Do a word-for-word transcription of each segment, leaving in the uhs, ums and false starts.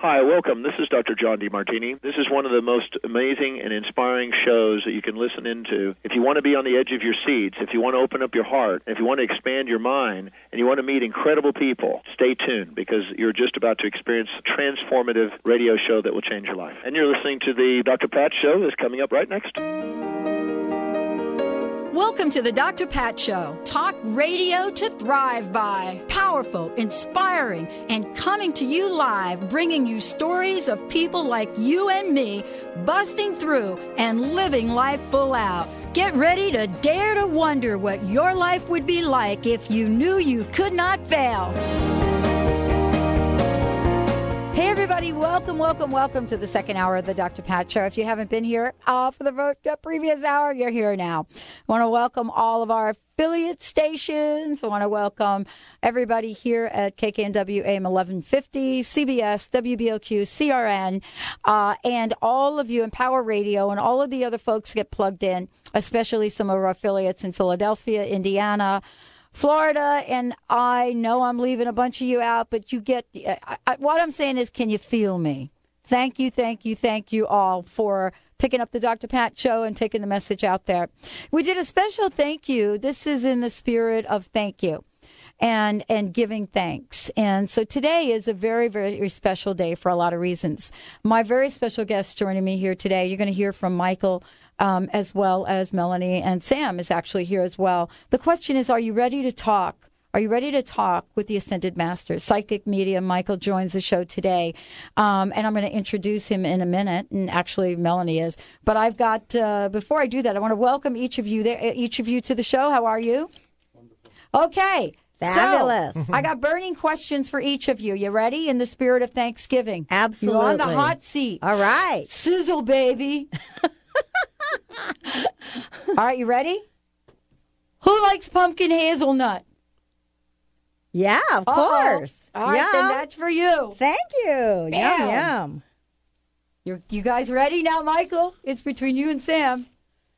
Hi, welcome. This is Doctor John DeMartini. This is one of the most amazing and inspiring shows that you can listen into. If you want to be on the edge of your seats, if you want to open up your heart, if you want to expand your mind, and you want to meet incredible people, stay tuned because you're just about to experience a transformative radio show that will change your life. And you're listening to the Doctor Pat Show that's coming up right next. Welcome to the Doctor Pat Show. Talk radio to thrive by. Powerful, inspiring, and coming to you live, bringing you stories of people like you and me, busting through and living life full out. Get ready to dare to wonder what your life would be like if you knew you could not fail. Hey, everybody. Welcome, welcome, welcome to the second hour of the Doctor Pat Show. If you haven't been here uh, for the, the previous hour, you're here now. I want to welcome all of our affiliate stations. I want to welcome everybody here at K K N W A M eleven fifty, C B S, W B L Q, C R N, uh, and all of you in Power Radio and all of the other folks get plugged in, especially some of our affiliates in Philadelphia, Indiana, Florida, and I know I'm leaving a bunch of you out, but you get, I, I, what I'm saying is, can you feel me? Thank you, thank you, thank you all for picking up the Doctor Pat Show and taking the message out there. We did a special thank you. This is in the spirit of thank you and and giving thanks. And so today is a very, very special day for a lot of reasons. My very special guest joining me here today, you're going to hear from Michael, Um, as well as Melanie, and Sam is actually here as well. The question is, are you ready to talk? Are you ready to talk with the Ascended Masters? Psychic medium Michael joins the show today, um, and I'm going to introduce him in a minute, and actually Melanie is. But I've got, uh, before I do that, I want to welcome each of you there, each of you to the show. How are you? Wonderful. Okay. Fabulous. So, I got burning questions for each of you. You ready? In the spirit of Thanksgiving. Absolutely. You're on the hot seat. All right. Sizzle, baby. All right, you ready? Who likes pumpkin hazelnut? Yeah, of Uh-oh. course. All right, yum. then that's for you. Thank you. Bam. Yum, yum. You're, you guys ready now, Michael? It's between you and Sam.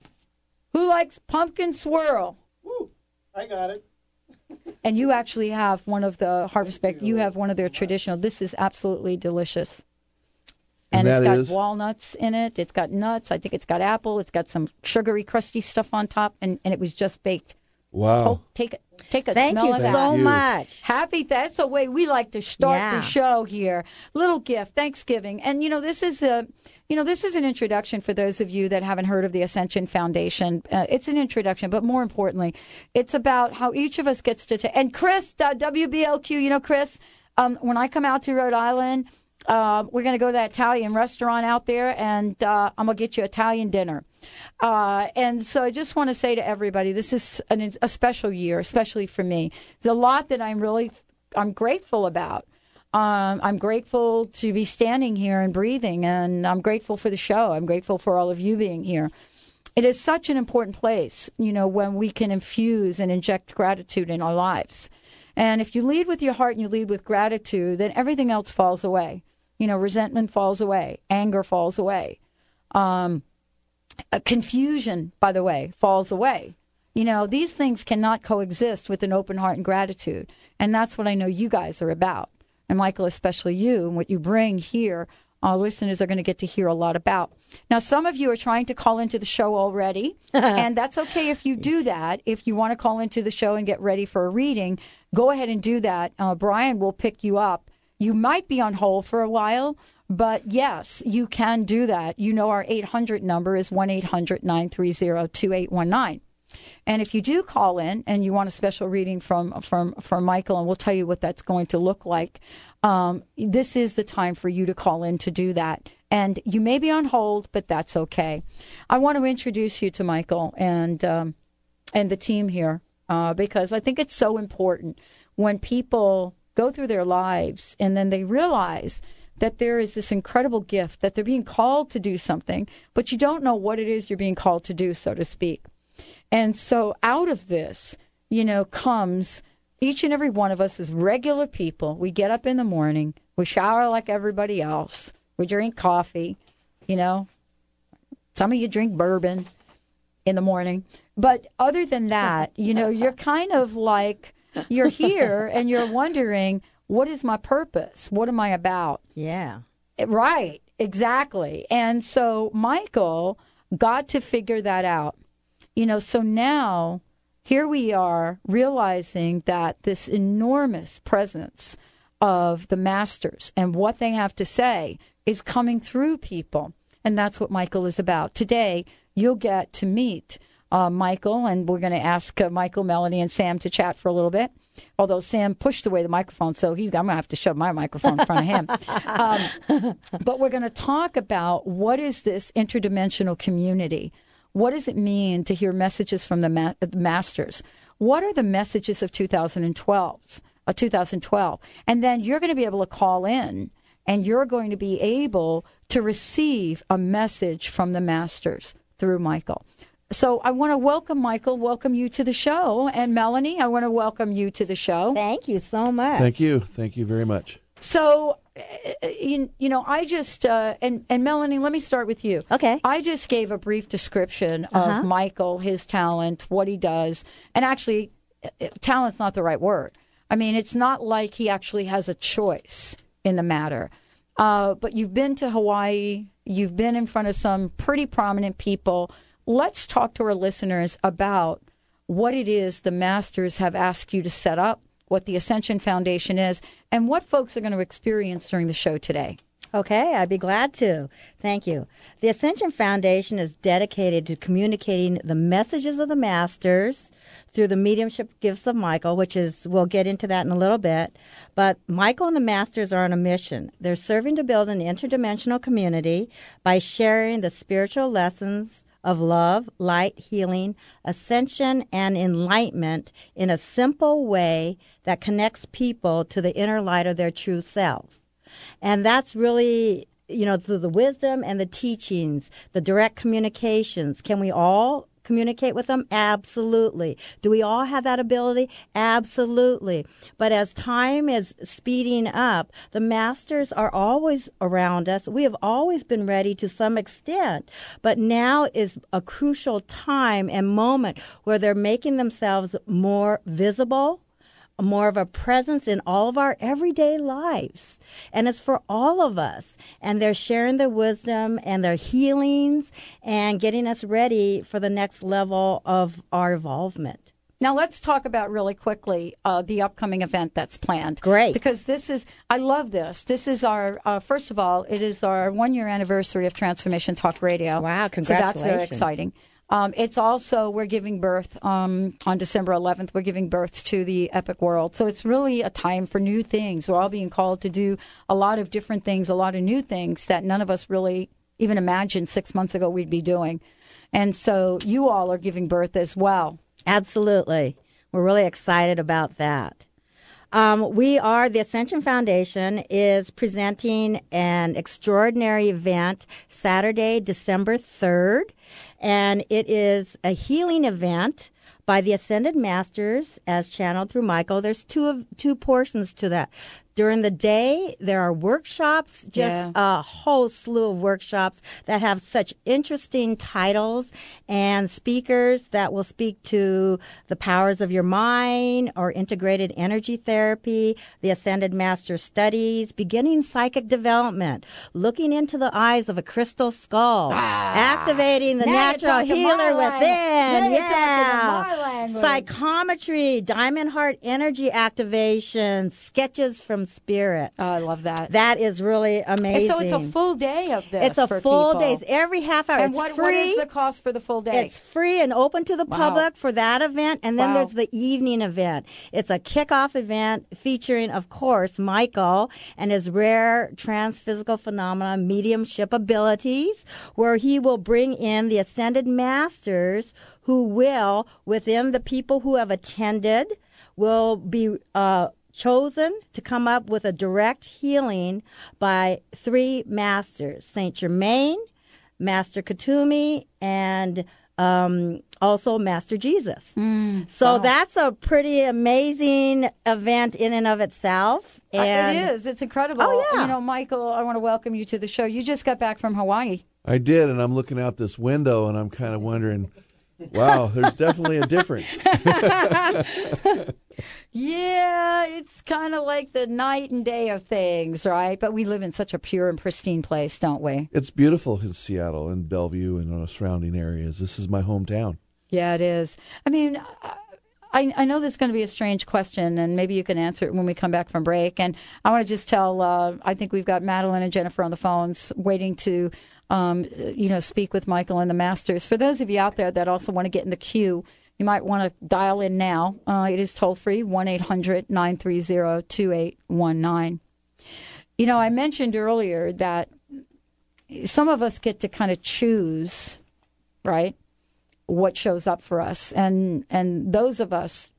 Who likes pumpkin swirl? Woo, I got it. And you actually have one of the Harvest Bakery. You have one of their traditional. This is absolutely delicious. And, And it's that got is? walnuts in it. It's got nuts. I think it's got apple. It's got some sugary, crusty stuff on top, and, and it was just baked. Wow. Oh, take a, take a Thank smell you of that. so you. much. Happy, that's the way we like to start Yeah. the show here. Little gift, Thanksgiving. And, you know, this is a, you know, this is an introduction for those of you that haven't heard of the Ascension Foundation. Uh, it's an introduction, but more importantly, it's about how each of us gets to, ta- and Chris, uh, W B L Q, you know, Chris, um, when I come out to Rhode Island, uh, we're going to go to that Italian restaurant out there, and uh, I'm going to get you Italian dinner. Uh, and so I just want to say to everybody, this is an, a special year, especially for me. There's a lot that I'm really, I'm grateful about. Um, I'm grateful to be standing here and breathing, and I'm grateful for the show. I'm grateful for all of you being here. It is such an important place, you know, when we can infuse and inject gratitude in our lives. And if you lead with your heart and you lead with gratitude, then everything else falls away. You know, resentment falls away. Anger falls away. Um, uh, confusion, by the way, falls away. You know, these things cannot coexist with an open heart and gratitude. And that's what I know you guys are about. And Michael, especially you, and what you bring here, our listeners are going to get to hear a lot about. Now, some of you are trying to call into the show already, and that's okay if you do that. If you want to call into the show and get ready for a reading, go ahead and do that. Uh, Brian will pick you up. You might be on hold for a while, but yes, you can do that. You know our eight hundred number is one eight hundred nine three zero two eight one nine. And if you do call in and you want a special reading from from from Michael, and we'll tell you what that's going to look like, um, this is the time for you to call in to do that. And you may be on hold, but that's okay. I want to introduce you to Michael and um, and the team here uh, because I think it's so important when people go through their lives and then they realize that there is this incredible gift, that they're being called to do something, but you don't know what it is you're being called to do, so to speak. And so out of this, you know, comes each and every one of us as regular people. We get up in the morning, we shower like everybody else, we drink coffee, you know, some of you drink bourbon in the morning. But other than that, you know, you're kind of like, you're here and you're wondering, what is my purpose? What am I about? Yeah. Right, exactly. And so Michael got to figure that out. You know, so now here we are realizing that this enormous presence of the masters and what they have to say is coming through people. And that's what Michael is about. Today, you'll get to meet uh, Michael, and we're going to ask uh, Michael, Melanie, and Sam to chat for a little bit. Although Sam pushed away the microphone, so he's, I'm going to have to shove my microphone in front of him. Um, but we're going to talk about what is this interdimensional community? What does it mean to hear messages from the ma- masters? What are the messages of two thousand twelve? Uh, two thousand twelve? And then you're going to be able to call in, and you're going to be able to receive a message from the masters through Michael. So I want to welcome Michael, welcome you to the show. And Melanie, I want to welcome you to the show. Thank you so much. Thank you. Thank you very much. So, uh, you, you know, I just, uh, and, and Melanie, let me start with you. Okay. I just gave a brief description Uh-huh. of Michael, his talent, what he does. And actually, uh, talent's not the right word. I mean, it's not like he actually has a choice in the matter. Uh, but you've been to Hawaii. You've been in front of some pretty prominent people. Let's talk to our listeners about what it is the masters have asked you to set up, what the Ascension Foundation is, and what folks are going to experience during the show today. Okay, I'd be glad to. Thank you. The Ascension Foundation is dedicated to communicating the messages of the masters through the mediumship gifts of Michael, which is, we'll get into that in a little bit. But Michael and the masters are on a mission. They're serving to build an interdimensional community by sharing the spiritual lessons of love, light, healing, ascension, and enlightenment in a simple way that connects people to the inner light of their true selves. And that's really, you know, through the wisdom and the teachings, the direct communications. Can we all communicate with them? Absolutely. Do we all have that ability? Absolutely. But as time is speeding up, the masters are always around us. We have always been ready to some extent, but now is a crucial time and moment where they're making themselves more visible, more of a presence in all of our everyday lives. And it's for all of us. And they're sharing their wisdom and their healings and getting us ready for the next level of our evolvement. Now, let's talk about really quickly uh, the upcoming event that's planned. Great. Because this is, I love this. This is our, uh, first of all, it is our one-year anniversary of Transformation Talk Radio. Wow, So that's very congratulations. exciting. Um, it's also, we're giving birth um, on December eleventh, we're giving birth to the Epic World. So it's really a time for new things. We're all being called to do a lot of different things, a lot of new things that none of us really even imagined six months ago we'd be doing. And so you all are giving birth as well. Absolutely. We're really excited about that. Um, we are, the Ascension Foundation is presenting an extraordinary event Saturday, December third, and it is a healing event by the Ascended Masters as channeled through Michael. There's two of two portions to that. During the day, there are workshops, just Yeah. a whole slew of workshops that have such interesting titles and speakers that will speak to the powers of your mind or integrated energy therapy, the Ascended Master studies, beginning psychic development, looking into the eyes of a crystal skull, activating the now you're natural talking healer my within. language. Now you're yeah. talking my language. Psychometry, diamond heart energy activation, sketches from spirit. Oh, I love that. That is really And amazing. so it's a full day of this. It's a for full people. day. It's every half hour. And it's what, free. what is the cost for the full day? It's free and open to the Wow. public for that event. And then Wow. there's the evening event. It's a kickoff event featuring, of course, Michael and his rare transphysical phenomena mediumship abilities, where he will bring in the Ascended Masters who will, within the people who have attended, will be uh, chosen to come up with a direct healing by three masters, Saint Germain, Master Katumi, and um, also Master Jesus. so wow. that's a pretty amazing event in and of itself. Uh, And it is. It's incredible. Oh, yeah. You know, Michael, I want to welcome you to the show. You just got back from Hawaii. I did, and I'm looking out this window, and I'm kind of wondering, wow, there's definitely a difference. Yeah, it's kind of like the night and day of things, right? But we live in such a pure and pristine place, don't we? It's beautiful in Seattle and Bellevue and uh, surrounding areas. This is my hometown. Yeah, it is. I mean, I, I know this is going to be a strange question, and maybe you can answer it when we come back from break. And I want to just tell, uh, I think we've got Madeline and Jennifer on the phones waiting to, um, you know, speak with Michael and the Masters. For those of you out there that also want to get in the queue, you might want to dial in now. Uh, it is toll-free, one eight hundred nine three zero two eight one nine. You know, I mentioned earlier that some of us get to kind of choose, right, what shows up for us. And and those of us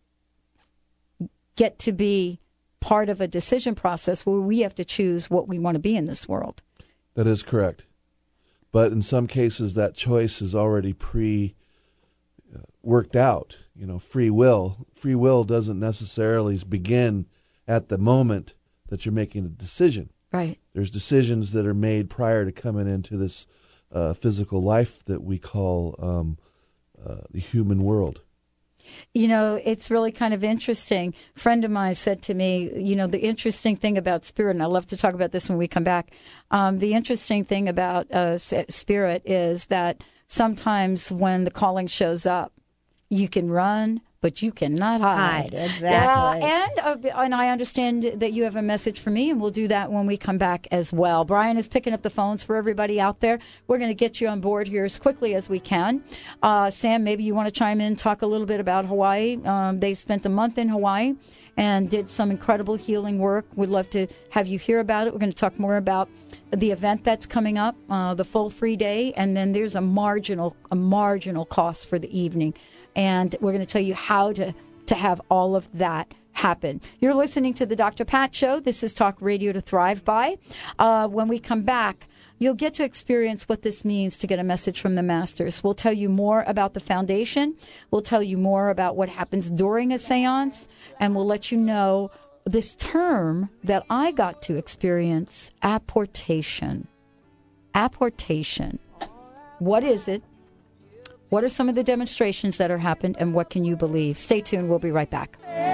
get to be part of a decision process where we have to choose what we want to be in this world. That is correct. But in some cases, that choice is already pre worked out. You know, free will. Free will doesn't necessarily begin at the moment that you're making a decision. Right. There's decisions that are made prior to coming into this uh, physical life that we call um, uh, the human world. You know, it's really kind of interesting. A friend of mine said to me, you know, the interesting thing about spirit, and I love to talk about this when we come back, um, the interesting thing about uh, spirit is that sometimes when the calling shows up, you can run, but you cannot hide. Hide, exactly. Yeah, and, uh, and I understand that you have a message for me, and we'll do that when we come back as well. Brian is picking up the phones for everybody out there. We're going to get you on board here as quickly as we can. Uh, Sam, maybe you want to chime in, talk a little bit about Hawaii. Um, they spent a month in Hawaii and did some incredible healing work. We'd love to have you hear about it. We're going to talk more about the event that's coming up, uh, the full free day, and then there's a marginal, a marginal cost for the evening. And we're going to tell you how to, to have all of that happen. You're listening to the Doctor Pat Show. This is Talk Radio to Thrive By. Uh, when we come back, you'll get to experience what this means to get a message from the Masters. We'll tell you more about the foundation. We'll tell you more about what happens during a seance. And we'll let you know this term that I got to experience, apportation. Apportation. What is it? What are some of the demonstrations that are happened, and what can you believe? Stay tuned. We'll be right back.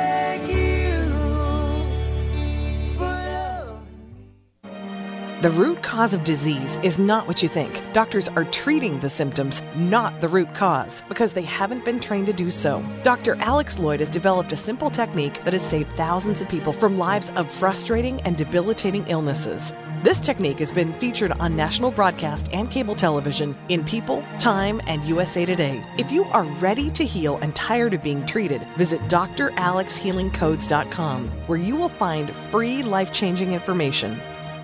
The root cause of disease is not what you think. Doctors are treating the symptoms, not the root cause, because they haven't been trained to do so. Doctor Alex Lloyd has developed a simple technique that has saved thousands of people from lives of frustrating and debilitating illnesses. This technique has been featured on national broadcast and cable television in People, Time, and U S A Today. If you are ready to heal and tired of being treated, visit D R alex healing codes dot com, where you will find free life-changing information.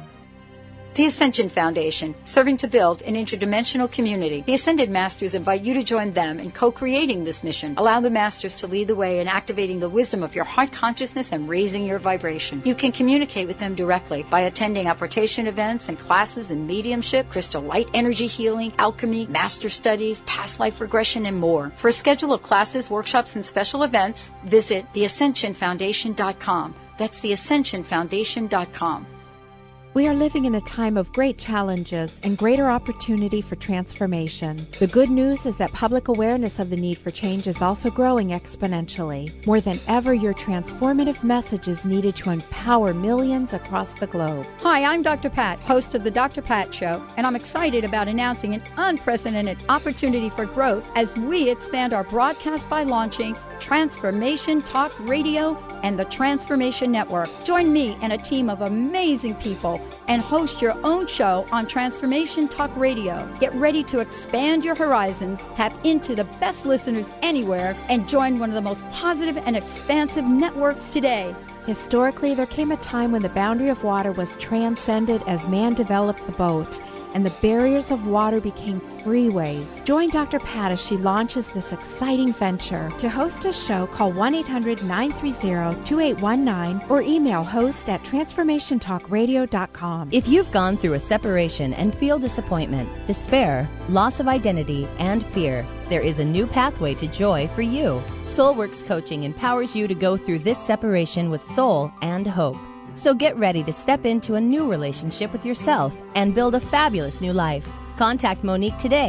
The Ascension Foundation, serving to build an interdimensional community. The Ascended Masters invite you to join them in co-creating this mission. Allow the Masters to lead the way in activating the wisdom of your heart consciousness and raising your vibration. You can communicate with them directly by attending apportation events and classes in mediumship, crystal light energy healing, alchemy, master studies, past life regression, and more. For a schedule of classes, workshops, and special events, visit the ascension foundation dot com. That's the ascension foundation dot com. We are living in a time of great challenges and greater opportunity for transformation. The good news is that public awareness of the need for change is also growing exponentially. More than ever, your transformative message is needed to empower millions across the globe. Hi, I'm Doctor Pat, host of the Doctor Pat Show, and I'm excited about announcing an unprecedented opportunity for growth as we expand our broadcast by launching Transformation Talk Radio and the Transformation Network. Join me and a team of amazing people and host your own show on Transformation Talk Radio. Get ready to expand your horizons, tap into the best listeners anywhere, and join one of the most positive and expansive networks today. Historically, there came a time when the boundary of water was transcended as man developed the boat, and the barriers of water became freeways. Join Doctor Pat as she launches this exciting venture. To host a show, call one eight hundred nine three zero two eight one nine or email host at transformation talk radio dot com. If you've gone through a separation and feel disappointment, despair, loss of identity, and fear, there is a new pathway to joy for you. Soulworks Coaching empowers you to go through this separation with soul and hope. So get ready to step into a new relationship with yourself and build a fabulous new life. Contact Monique today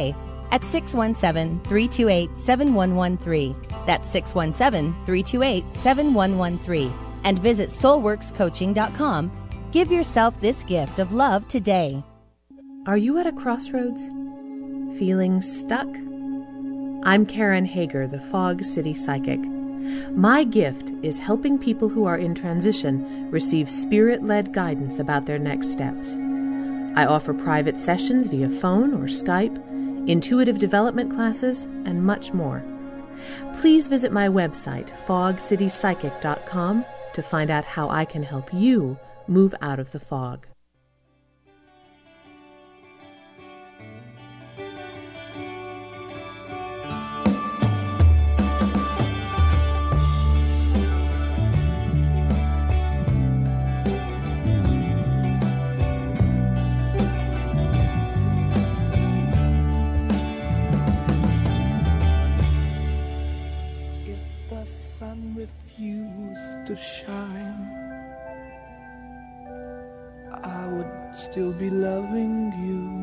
at six one seven, three two eight, seven one one three. That's six one seven, three two eight, seven one one three. And visit soul works coaching dot com. Give yourself this gift of love today. Are you at a crossroads? Feeling stuck? I'm Karen Hager, the Fog City Psychic. My gift is helping people who are in transition receive spirit-led guidance about their next steps. I offer private sessions via phone or Skype, intuitive development classes, and much more. Please visit my website, fog city psychic dot com, to find out how I can help you move out of the fog. To shine, I would still be loving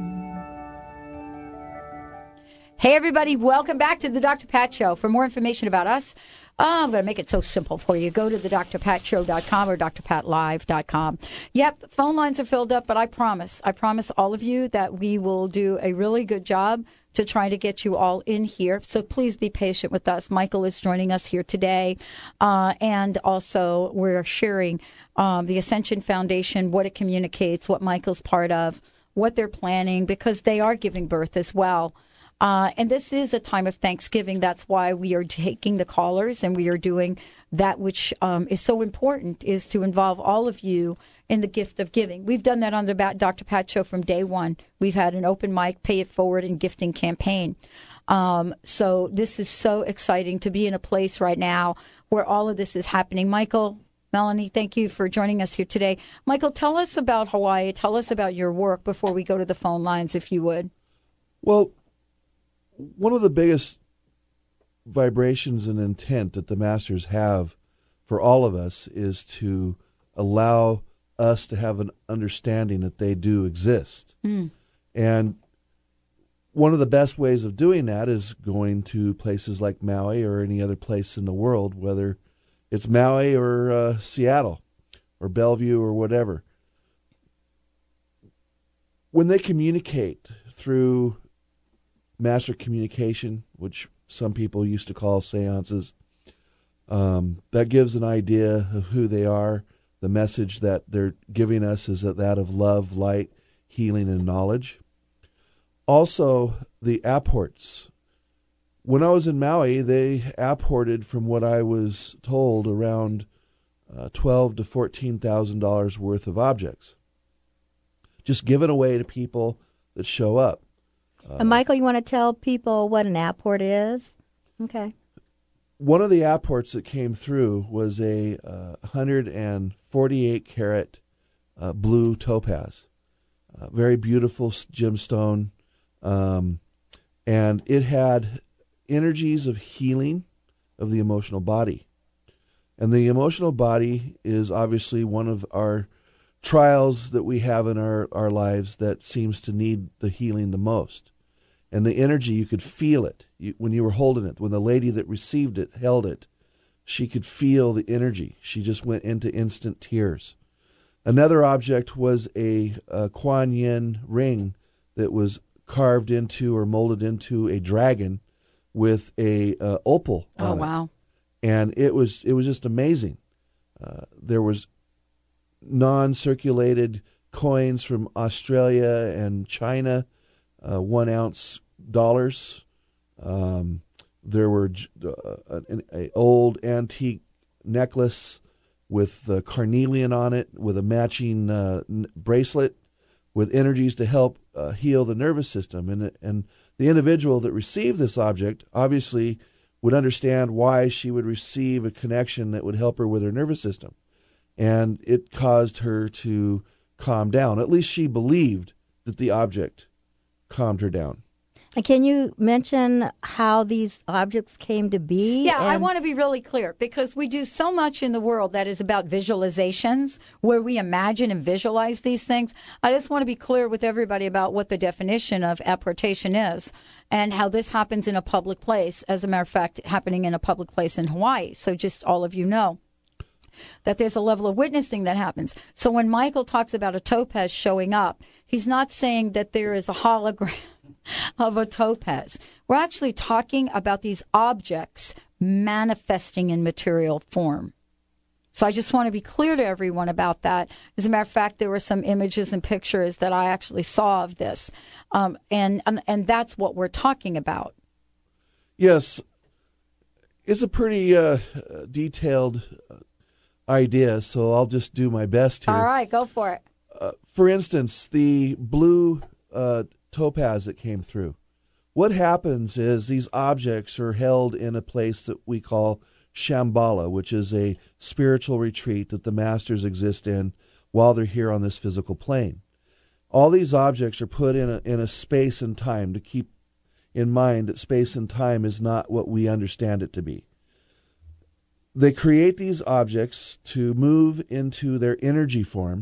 you. Hey, everybody, welcome back to the Doctor Pat Show. For more information about us, oh, I'm going to make it so simple for you. Go to the dr pat show dot com or d r pat live dot com. Yep, phone lines are filled up, but I promise, I promise all of you that we will do a really good job to try to get you all in here. So please be patient with us. Michael is joining us here today. Uh, and also we're sharing um, the Ascension Foundation, what it communicates, what Michael's part of, what they're planning, because they are giving birth as well. Uh, and this is a time of Thanksgiving. That's why we are taking the callers and we are doing that which um, is so important, is to involve all of you in the gift of giving. We've done that on the Doctor Pat Show from day one. We've had an open mic, pay it forward, and gifting campaign. Um, so this is so exciting to be in a place right now where all of this is happening. Michael, Melanie, thank you for joining us here today. Michael, tell us about Hawaii. Tell us about your work before we go to the phone lines, if you would. Well, one of the biggest vibrations and intent that the masters have for all of us is to allow us to have an understanding that they do exist. Mm. And one of the best ways of doing that is going to places like Maui or any other place in the world, whether it's Maui or uh, Seattle or Bellevue or whatever. When they communicate through master communication, which some people used to call seances, um, that gives an idea of who they are. The message that they're giving us is that of love, light, healing, and knowledge. Also, the apports. When I was in Maui, they apported, from what I was told, around uh, twelve to fourteen thousand dollars worth of objects, just given away to people that show up. Uh, and Michael, you want to tell people what an apport is? Okay. One of the apports that came through was a uh, one hundred forty-eight carat uh, blue topaz, uh, very beautiful gemstone, um, and it had energies of healing of the emotional body. And the emotional body is obviously one of our trials that we have in our, our lives that seems to need the healing the most. And the energy, you could feel it you, when you were holding it. When the lady that received it held it, she could feel the energy. She just went into instant tears. Another object was a, a Kuan Yin ring that was carved into or molded into a dragon with a uh, opal on Oh, it. wow. And it was it was just amazing. Uh, there was non-circulated coins from Australia and China, uh, one ounce dollars. Um, there were uh, an, an old antique necklace with uh, carnelian on it, with a matching uh, n- bracelet, with energies to help uh, heal the nervous system. And and the individual that received this object obviously would understand why she would receive a connection that would help her with her nervous system. And it caused her to calm down. At least she believed that the object calmed her down. And can you mention how these objects came to be? Yeah, I and- want to be really clear because we do so much in the world that is about visualizations where we imagine and visualize these things. I just want to be clear with everybody about what the definition of apportation is and how this happens in a public place. As a matter of fact, happening in a public place in Hawaii. So just all of you know that there's a level of witnessing that happens. So when Michael talks about a topaz showing up, he's not saying that there is a hologram of a topaz. We're actually talking about these objects manifesting in material form. So I just want to be clear to everyone about that. As a matter of fact, there were some images and pictures that I actually saw of this. Um, and, and, and that's what we're talking about. Yes. It's a pretty uh, detailed idea, so I'll just do my best here. All right, go for it. Uh, for instance, the blue uh, topaz that came through. What happens is these objects are held in a place that we call Shambhala, which is a spiritual retreat that the masters exist in while they're here on this physical plane. All these objects are put in a, in a space and time to keep in mind that space and time is not what we understand it to be. They create these objects to move into their energy form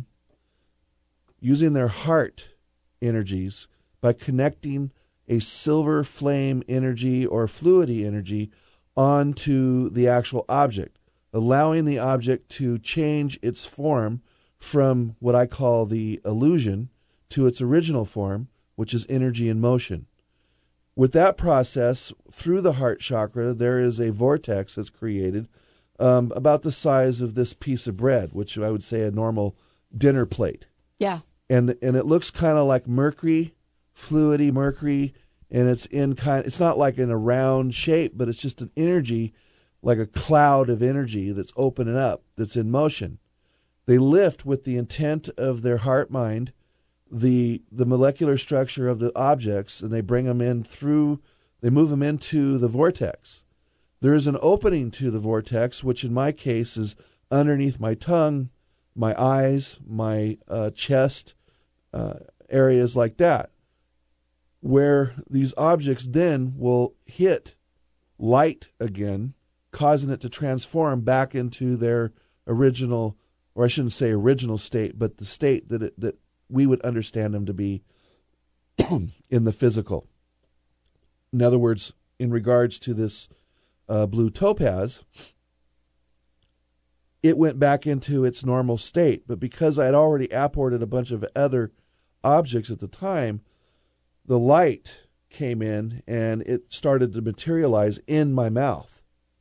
using their heart energies by connecting a silver flame energy or fluidity energy onto the actual object, allowing the object to change its form from what I call the illusion to its original form, which is energy in motion. With that process, through the heart chakra, there is a vortex that's created um, about the size of this piece of bread, which I would say a normal dinner plate. Yeah. And and it looks kind of like mercury, fluidy mercury, and it's in kind. It's not like in a round shape, but it's just an energy, like a cloud of energy that's opening up, that's in motion. They lift with the intent of their heart mind, the the molecular structure of the objects, and they bring them in through. They move them into the vortex. There is an opening to the vortex, which in my case is underneath my tongue, my eyes, my uh, chest, uh, areas like that, where these objects then will hit light again, causing it to transform back into their original, or I shouldn't say original state, but the state that it, that we would understand them to be in the physical. In other words, in regards to this uh, blue topaz, it went back into its normal state. But because I had already apported a bunch of other objects at the time, the light came in and it started to materialize in my mouth.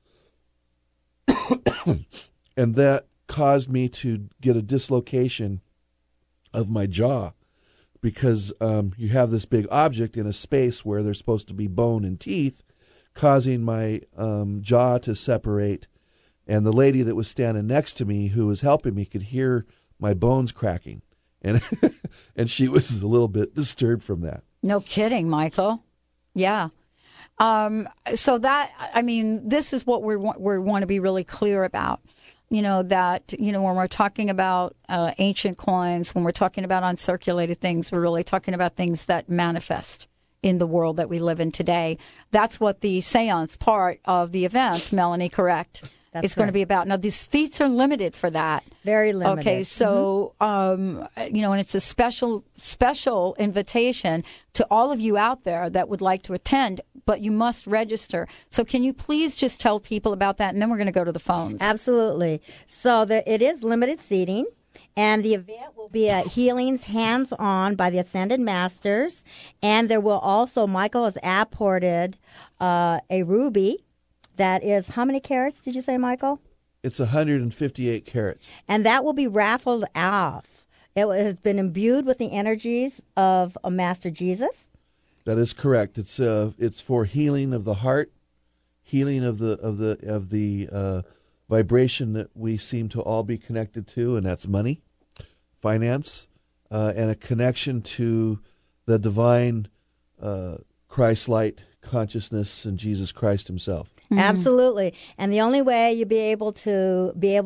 And that caused me to get a dislocation of my jaw because um, you have this big object in a space where there's supposed to be bone and teeth, causing my um, jaw to separate. And the lady that was standing next to me who was helping me could hear my bones cracking. And and she was a little bit disturbed from that. No kidding, Michael. Yeah. Um, so that, I mean, this is what we want, we want to be really clear about. You know, that, you know, when we're talking about uh, ancient coins, when we're talking about uncirculated things, we're really talking about things that manifest in the world that we live in today. That's what the seance part of the event, Melanie, correct? That's it's going to be about. Now, these seats are limited for that. Very limited. Okay, so, mm-hmm. um, you know, and it's a special, special invitation to all of you out there that would like to attend, but you must register. So can you please just tell people about that, and then we're going to go to the phones. Absolutely. So the, it is limited seating, and the event will be at Healings Hands-On by the Ascended Masters, and there will also, Michael has apported uh, a ruby. That is, how many carats did you say, Michael? It's one hundred fifty-eight carats. And that will be raffled off. It has been imbued with the energies of a Master Jesus. That is correct. It's uh, it's for healing of the heart, healing of the of the of the uh, vibration that we seem to all be connected to, and that's money, finance, uh, and a connection to the divine uh, Christ light consciousness and Jesus Christ himself. Mm-hmm. Absolutely. And the only way you'll be able to be able to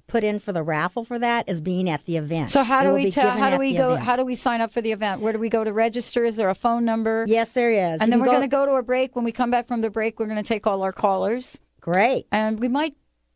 put in for the raffle for that is being at the event. So how It do will we be tell? given How do at we the go? event. How do we sign up for the event? Where do we go to register? Is there a phone number? Yes, there is. And You then can we're go- going to go to a break. When we come back from the break, we're going to take all our callers. Great. And we might.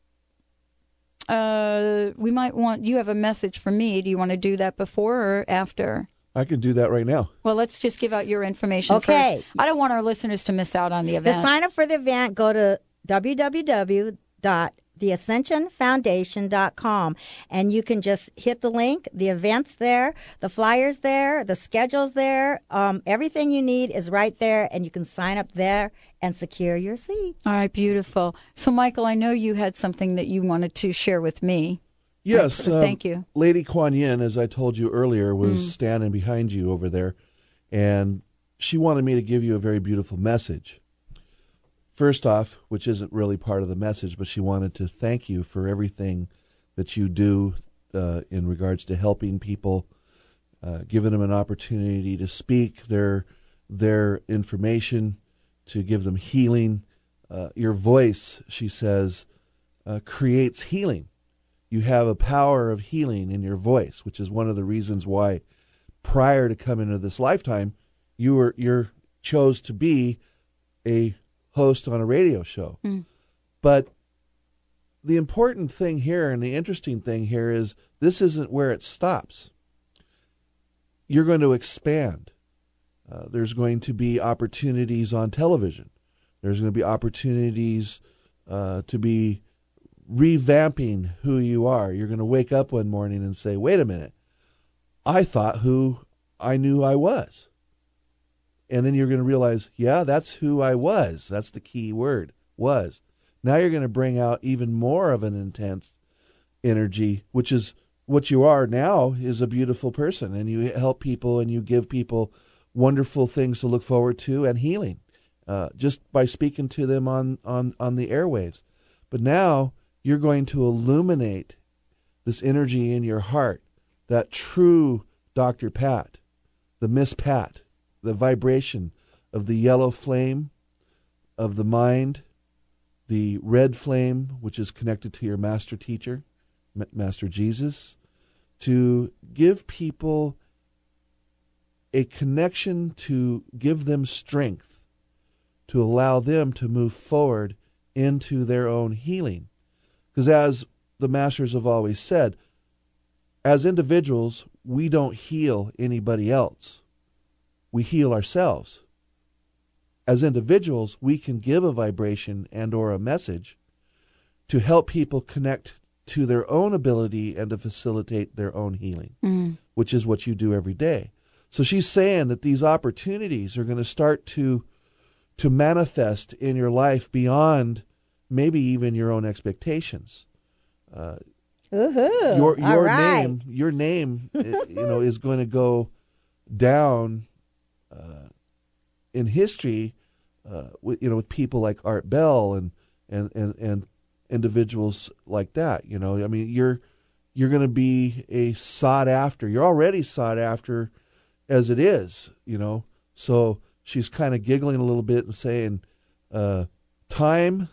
Uh, we might want. You have a message for me. Do you want to do that before or after? I can do that right now. Well, let's just give out your information Okay. first. I don't want our listeners to miss out on the To event. sign up for the event, go to w w w dot the ascension foundation dot com and you can just hit the link. The event's there, the flyer's there, the schedule's there. Um, everything you need is right there, and you can sign up there and secure your seat. All right, beautiful. So, Michael, I know you had something that you wanted to share with me. Yes. Uh, um, thank you. Lady Kuan Yin, as I told you earlier, was Mm. standing behind you over there, and she wanted me to give you a very beautiful message. First off, which isn't really part of the message, but she wanted to thank you for everything that you do uh, in regards to helping people, uh, giving them an opportunity to speak their their information, to give them healing. Uh, your voice, she says, uh, creates healing. You have a power of healing in your voice, which is one of the reasons why prior to coming into this lifetime, you were you chose to be a host on a radio show. Mm. But the important thing here and the interesting thing here is this isn't where it stops. You're going to expand. Uh, there's going to be opportunities on television. There's going to be opportunities uh, to be revamping who you are. You're going to wake up one morning and say, wait a minute, I thought who I knew I was. And then you're going to realize, yeah, that's who I was. That's the key word, was. Now you're going to bring out even more of an intense energy, which is what you are now, is a beautiful person. And you help people and you give people wonderful things to look forward to and healing uh, just by speaking to them on, on, on the airwaves. But now you're going to illuminate this energy in your heart, that true Doctor Pat, the Miss Pat, the vibration of the yellow flame of the mind, the red flame, which is connected to your master teacher, Master Jesus, to give people a connection to give them strength, to allow them to move forward into their own healing. Because as the masters have always said, as individuals, we don't heal anybody else. We heal ourselves. As individuals, we can give a vibration and or a message to help people connect to their own ability and to facilitate their own healing, Mm. which is what you do every day. So she's saying that these opportunities are going to start to to manifest in your life beyond maybe even your own expectations. Uh, Woohoo! your your All right. name, your name, you know, is going to go down uh, in history. Uh, with, you know, with people like Art Bell and and and and individuals like that. You know, I mean, you're you're going to be a sought after. You're already sought after as it is. You know, so she's kind of giggling a little bit and saying, uh, "Time.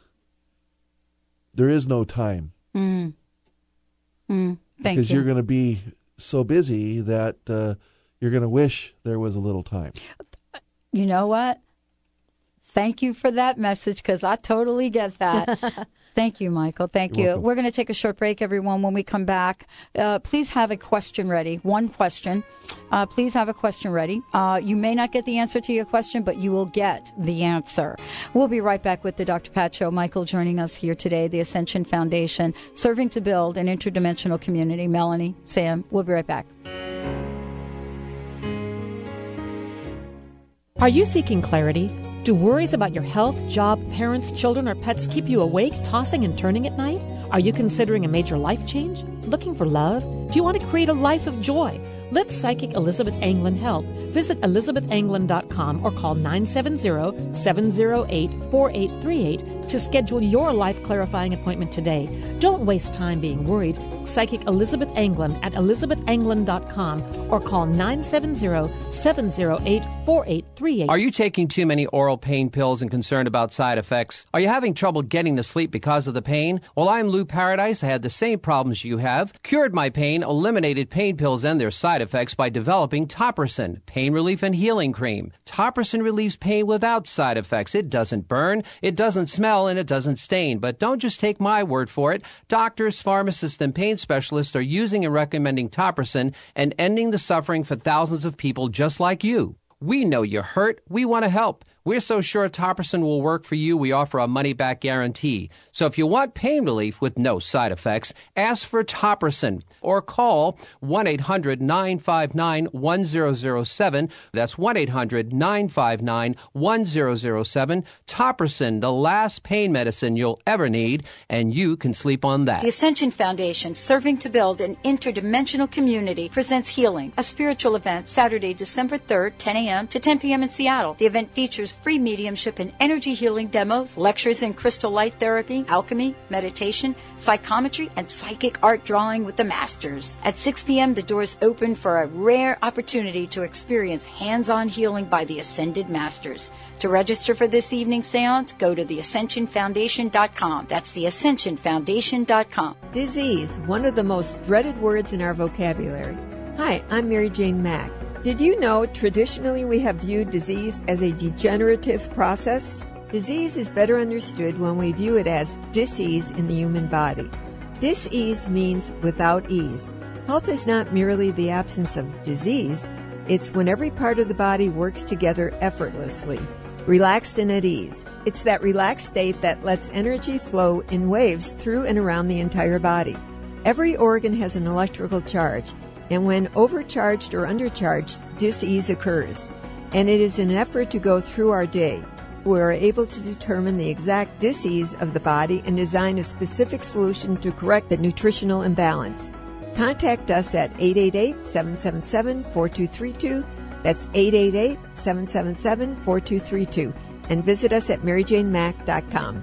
There is no time." Mm. Mm. Thank because you. you're going to be so busy that uh, you're going to wish there was a little time. You know what? Thank you for that message, because I totally get that. Thank you, Michael. Thank You're you. welcome. We're going to take a short break, everyone. When we come back, uh, please have a question ready. One question. Uh, please have a question ready. Uh, you may not get the answer to your question, but you will get the answer. We'll be right back with the Doctor Pat Show. Michael joining us here today, the Ascension Foundation, serving to build an interdimensional community. Melanie, Sam, we'll be right back. Are you seeking clarity? Do worries about your health, job, parents, children, or pets keep you awake, tossing and turning at night? Are you considering a major life change? Looking for love? Do you want to create a life of joy? Let psychic Elizabeth Anglin help. Visit elizabeth anglin dot com or call nine seven zero, seven zero eight, four eight three eight to schedule your life-clarifying appointment today. Don't waste time being worried. psychic Elizabeth Anglin at elizabeth anglin dot com or call nine seven zero, seven zero eight, four eight three eight. Are you taking too many oral pain pills and concerned about side effects? Are you having trouble getting to sleep because of the pain? Well, I'm Lou Paradise. I had the same problems you have. Cured my pain, eliminated pain pills and their side effects by developing Topricin, pain relief and healing cream. Topricin relieves pain without side effects. It doesn't burn, it doesn't smell, and it doesn't stain. But don't just take my word for it. Doctors, pharmacists, and pain specialists are using and recommending Topricin and ending the suffering for thousands of people just like you. We know you're hurt. We want to help. We're so sure Topricin will work for you, we offer a money-back guarantee. So if you want pain relief with no side effects, ask for Topricin or call one eight hundred nine five nine one zero zero seven. That's one eight hundred nine five nine one zero zero seven. Topricin, the last pain medicine you'll ever need, and you can sleep on that. The Ascension Foundation, serving to build an interdimensional community, presents Healing, a spiritual event, Saturday, December third, ten a.m. to ten p.m. in Seattle. The event features free mediumship and energy healing demos, lectures in crystal light therapy, alchemy, meditation, psychometry, and psychic art drawing with the masters. At six p.m., the doors open for a rare opportunity to experience hands-on healing by the Ascended Masters. To register for this evening's seance, go to the ascension foundation dot com. That's the ascension foundation dot com. Disease, one of the most dreaded words in our vocabulary. Hi, I'm Mary Jane Mack. Did you know traditionally we have viewed disease as a degenerative process? Disease is better understood when we view it as dis-ease in the human body. Dis-ease means without ease. Health is not merely the absence of disease, it's when every part of the body works together effortlessly, relaxed and at ease. It's that relaxed state that lets energy flow in waves through and around the entire body. Every organ has an electrical charge, and when overcharged or undercharged, dis-ease occurs. And it is an effort to go through our day. We are able to determine the exact dis-ease of the body and design a specific solution to correct the nutritional imbalance. Contact us at eight eight eight, seven seven seven, four two three two. That's eight eight eight, seven seven seven, four two three two. And visit us at mary jane mack dot com.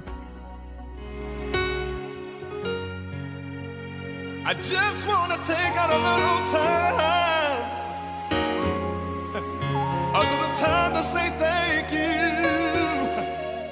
I just want to take out a little time, a little time to say thank you.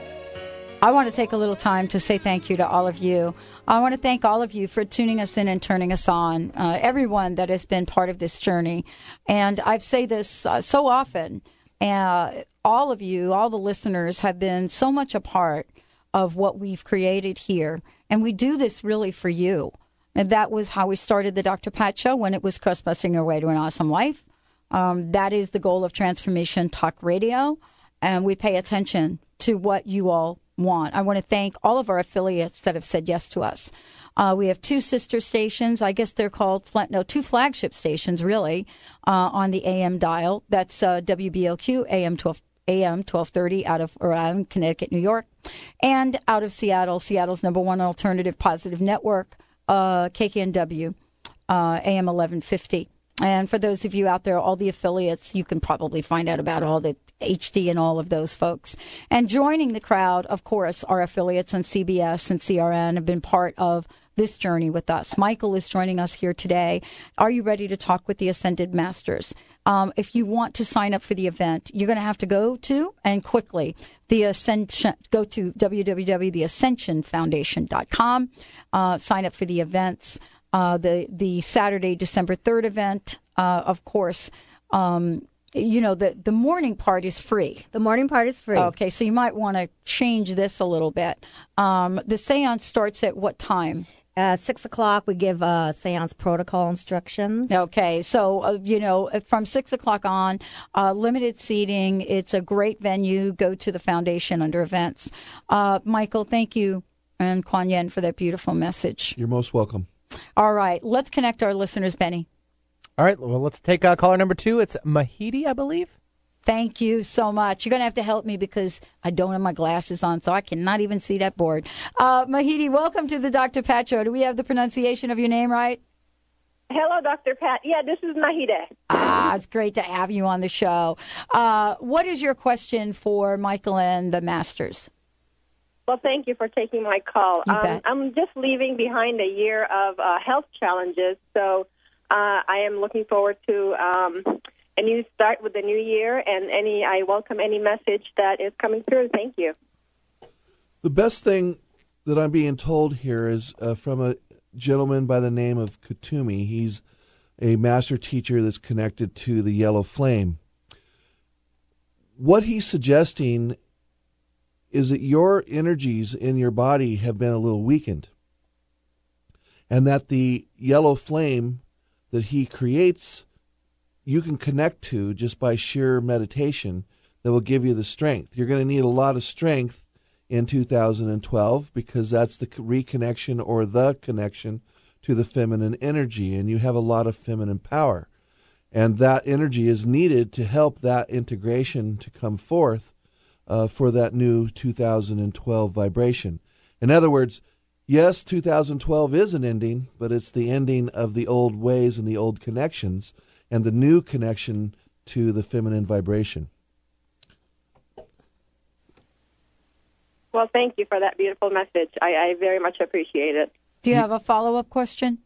I want to take a little time to say thank you to all of you. I want to thank all of you for tuning us in and turning us on, uh, everyone that has been part of this journey. And I say this uh, so often, uh, all of you, all the listeners have been so much a part of what we've created here. And we do this really for you. And that was how we started the Doctor Pat Show, when it was Crust-Busting Your Way to an Awesome Life. Um, that is the goal of Transformation Talk Radio. And we pay attention to what you all want. I want to thank all of our affiliates that have said yes to us. Uh, we have two sister stations. I guess they're called, no, two flagship stations, really, uh, on the A M dial. That's uh, W B L Q, A M twelve. A M twelve thirty out of around Connecticut, New York, and out of Seattle, Seattle's number one alternative positive network, uh, K K N W, uh, A M eleven fifty. And for those of you out there, all the affiliates, you can probably find out about all the H D and all of those folks. And joining the crowd, of course, our affiliates on C B S and C R N have been part of this journey with us. Michael is joining us here today. Are you ready to talk with the Ascended Masters? Um, if you want to sign up for the event, you're going to have to go to, and quickly, the Ascension, go to w w w dot the ascension foundation dot com, uh, sign up for the events. Uh, the, the Saturday, December third event, uh, of course, um, you know, the, the morning part is free. The morning part is free. Okay, so you might want to change this a little bit. Um, the seance starts at what time? Uh, six o'clock, we give uh, seance protocol instructions. Okay, so, uh, you know, from six o'clock on, uh, limited seating. It's a great venue. Go to the foundation under events. Uh, Michael, thank you, and Kuan Yin, for that beautiful message. You're most welcome. All right, let's connect our listeners, Benny. All right, well, let's take uh, caller number two. It's Mahidi, I believe. Thank you so much. You're going to have to help me because I don't have my glasses on, so I cannot even see that board. Uh, Mahidi, welcome to the Doctor Pat Show. Do we have the pronunciation of your name right? Hello, Doctor Pat. Yeah, this is Mahide. Ah, it's great to have you on the show. Uh, what is your question for Michael and the Masters? Well, thank you for taking my call. You um, bet. I'm just leaving behind a year of uh, health challenges, so uh, I am looking forward to um, a new start with the new year, and any I welcome any message that is coming through. Thank you. The best thing that I'm being told here is uh, from a gentleman by the name of Kutumi. He's a master teacher that's connected to the Yellow Flame. What he's suggesting is that your energies in your body have been a little weakened, and that the Yellow Flame that he creates, you can connect to just by sheer meditation that will give you the strength. You're going to need a lot of strength in two thousand twelve because that's the reconnection or the connection to the feminine energy, and you have a lot of feminine power. And that energy is needed to help that integration to come forth uh, for that new two thousand twelve vibration. In other words, yes, two thousand twelve is an ending, but it's the ending of the old ways and the old connections and the new connection to the feminine vibration. Well, thank you for that beautiful message. I, I very much appreciate it. Do you have a follow-up question?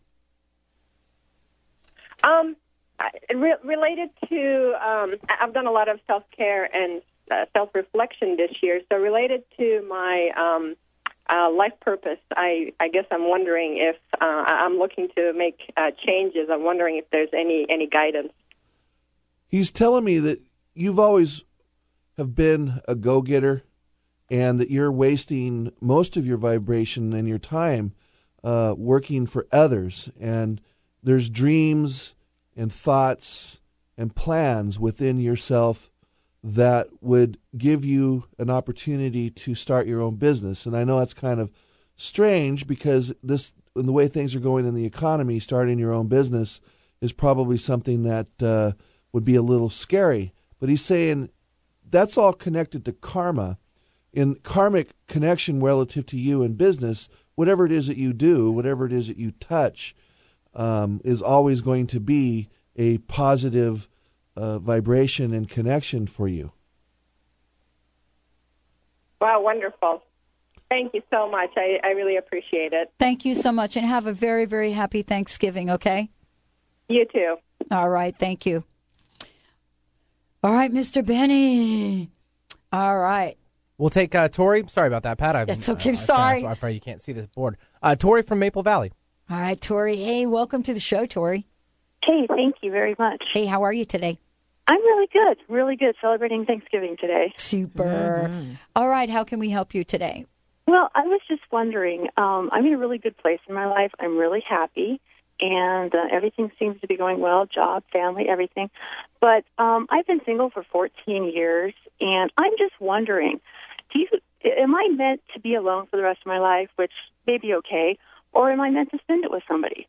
Um, I- re- related to, um, I- I've done a lot of self-care and uh, self-reflection this year. So related to my um, uh, life purpose, I, I guess I'm wondering if uh, I- I'm looking to make uh, changes. I'm wondering if there's any, any guidance. He's telling me that you've always have been a go-getter and that you're wasting most of your vibration and your time uh, working for others. And there's dreams and thoughts and plans within yourself that would give you an opportunity to start your own business. And I know that's kind of strange because this, in the way things are going in the economy, starting your own business is probably something that uh, would be a little scary. But he's saying that's all connected to karma. In karmic connection relative to you in business, whatever it is that you do, whatever it is that you touch, um, is always going to be a positive uh, vibration and connection for you. Wow, wonderful. Thank you so much. I, I really appreciate it. Thank you so much, and have a very, very happy Thanksgiving, okay? You too. All right, thank you. All right, Mister Benny. All right. We'll take uh, Tori. Sorry about that, Pat. I've, That's okay. Uh, Sorry. I'm afraid you can't see this board. Uh, Tori from Maple Valley. All right, Tori. Hey, welcome to the show, Tori. Hey, thank you very much. Hey, how are you today? I'm really good, really good, celebrating Thanksgiving today. Super. Mm-hmm. All right, how can we help you today? Well, I was just wondering, um, I'm in a really good place in my life. I'm really happy, and uh, everything seems to be going well, job, family, everything. But um, I've been single for fourteen years, and I'm just wondering, do you, am I meant to be alone for the rest of my life, which may be okay, or am I meant to spend it with somebody?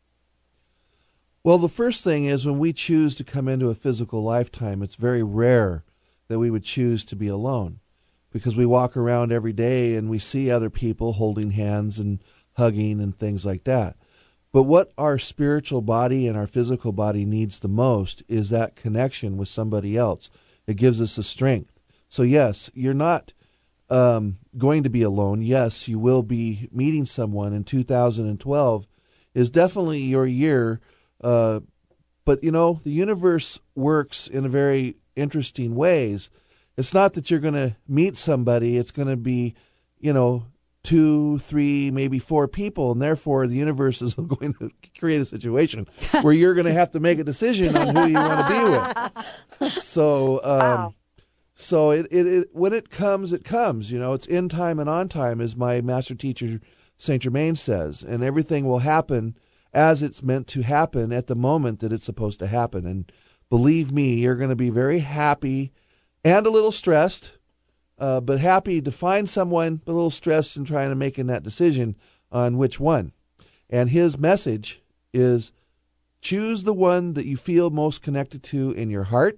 Well, the first thing is when we choose to come into a physical lifetime, it's very rare that we would choose to be alone because we walk around every day and we see other people holding hands and hugging and things like that. But what our spiritual body and our physical body needs the most is that connection with somebody else. It gives us the strength. So yes, you're not um, going to be alone. Yes, you will be meeting someone in two thousand twelve is definitely your year. Uh, but, you know, the universe works in a very interesting ways. It's not that you're going to meet somebody. It's going to be, you know, two, three, maybe four people, and therefore the universe is going to create a situation where you're going to have to make a decision on who you want to be with. So, um, wow. so it, it, it when it comes, it comes. You know, it's in time and on time, as my master teacher Saint Germain says, and everything will happen as it's meant to happen at the moment that it's supposed to happen. And believe me, you're going to be very happy and a little stressed, uh, but happy to find someone, but a little stressed in trying to making that decision on which one. And his message is choose the one that you feel most connected to in your heart,